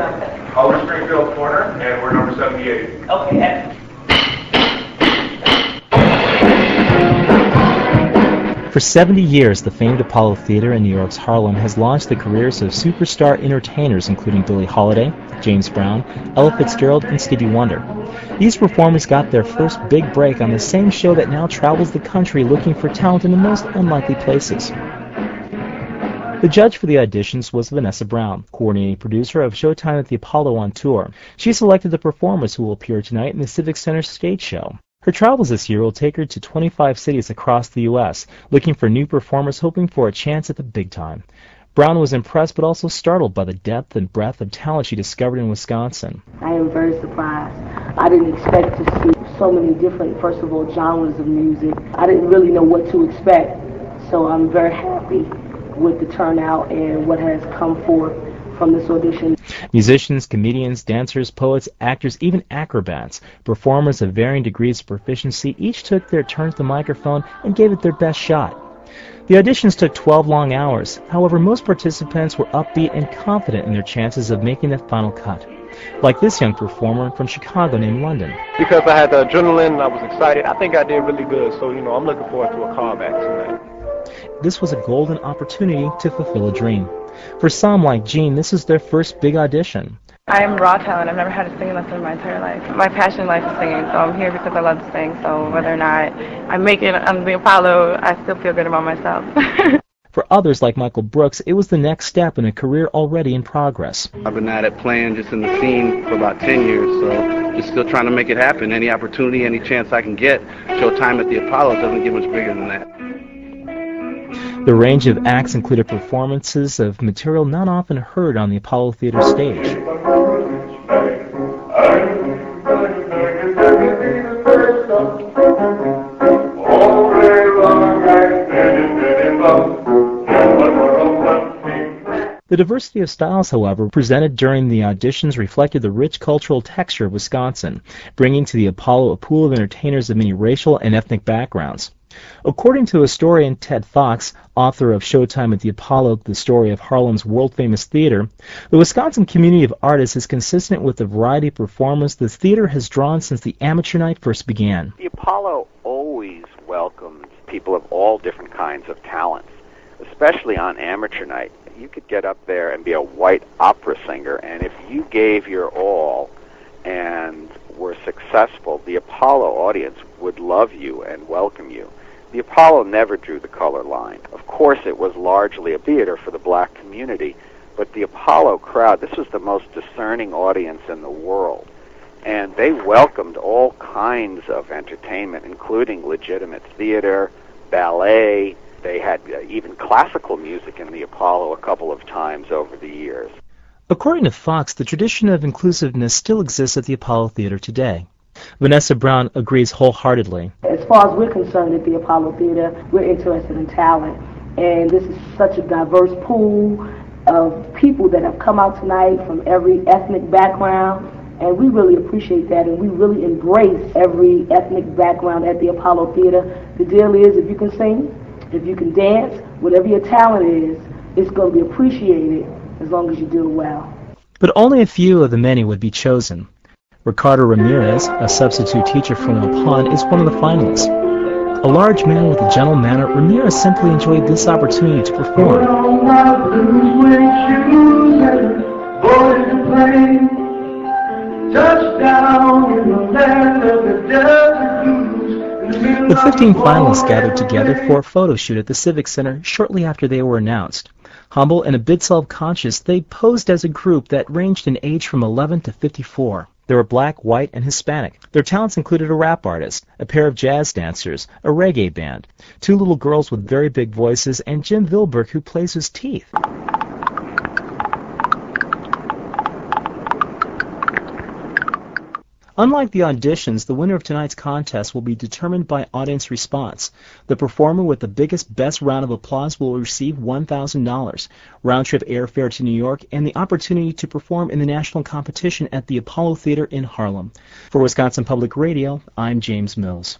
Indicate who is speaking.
Speaker 1: We're Springfield Corner, and we're number 78.
Speaker 2: Okay, excellent.
Speaker 3: For 70 years, the famed Apollo Theater in New York's Harlem has launched the careers of superstar entertainers including Billie Holiday, James Brown, Ella Fitzgerald, and Stevie Wonder. These performers got their first big break on the same show that now travels the country looking for talent in the most unlikely places. The judge for the auditions was Vanessa Brown, coordinating producer of Showtime at the Apollo on tour. She selected the performers who will appear tonight in the Civic Center stage show. Her travels this year will take her to 25 cities across the U.S., looking for new performers hoping for a chance at the big time. Brown was impressed but also startled by the depth and breadth of talent she discovered in Wisconsin.
Speaker 4: I am very surprised. I didn't expect to see so many different, first of all, genres of music. I didn't really know what to expect, so I'm very happy with the turnout and what has come forth from this audition.
Speaker 3: Musicians, comedians, dancers, poets, actors, even acrobats, performers of varying degrees of proficiency each took their turn at the microphone and gave it their best shot. The auditions took 12 long hours. However, most participants were upbeat and confident in their chances of making the final cut. Like this young performer from Chicago named London.
Speaker 5: Because I had the adrenaline and I was excited, I think I did really good. So, I'm looking forward to a callback tonight.
Speaker 3: This was a golden opportunity to fulfill a dream. For some, like Jean, this is their first big audition.
Speaker 6: I'm raw talent. I've never had a singing lesson in my entire life. My passion in life is singing, so I'm here because I love to sing. So whether or not I make it on the Apollo, I still feel good about myself.
Speaker 3: For others, like Michael Brooks, it was the next step in a career already in progress.
Speaker 7: I've been at it playing just in the scene for about 10 years, so just still trying to make it happen. Any opportunity, any chance I can get. Showtime at the Apollo doesn't get much bigger than that.
Speaker 3: The range of acts included performances of material not often heard on the Apollo Theater stage. The diversity of styles, however, presented during the auditions reflected the rich cultural texture of Wisconsin, bringing to the Apollo a pool of entertainers of many racial and ethnic backgrounds. According to historian Ted Fox, author of Showtime at the Apollo, the story of Harlem's world-famous theater, the Wisconsin community of artists is consistent with the variety of performers the theater has drawn since the amateur night first began.
Speaker 8: The Apollo always welcomed people of all different kinds of talents, especially on amateur night. You could get up there and be a white opera singer, and if you gave your all and were successful, the Apollo audience would love you and welcome you. The Apollo never drew the color line. Of course, it was largely a theater for the black community, but the Apollo crowd, this was the most discerning audience in the world, and they welcomed all kinds of entertainment, including legitimate theater, ballet. They had even classical music in the Apollo a couple of times over the years.
Speaker 3: According to Fox, the tradition of inclusiveness still exists at the Apollo Theater today. Vanessa Brown agrees wholeheartedly.
Speaker 4: As far as we're concerned at the Apollo Theater, we're interested in talent. And this is such a diverse pool of people that have come out tonight from every ethnic background. And we really appreciate that, and we really embrace every ethnic background at the Apollo Theater. The deal is, if you can sing, if you can dance, whatever your talent is, it's going to be appreciated as long as you do it well.
Speaker 3: But only a few of the many would be chosen. Ricardo Ramirez, a substitute teacher from Waupun, is one of the finalists. A large man with a gentle manner, Ramirez simply enjoyed this opportunity to perform. The 15 finalists gathered together for a photo shoot at the Civic Center shortly after they were announced. Humble and a bit self-conscious, they posed as a group that ranged in age from 11 to 54. They were black, white, and Hispanic. Their talents included a rap artist, a pair of jazz dancers, a reggae band, two little girls with very big voices, and Jim Vilberg, who plays his teeth. Unlike the auditions, the winner of tonight's contest will be determined by audience response. The performer with the biggest, best round of applause will receive $1,000, round-trip airfare to New York, and the opportunity to perform in the national competition at the Apollo Theater in Harlem. For Wisconsin Public Radio, I'm James Mills.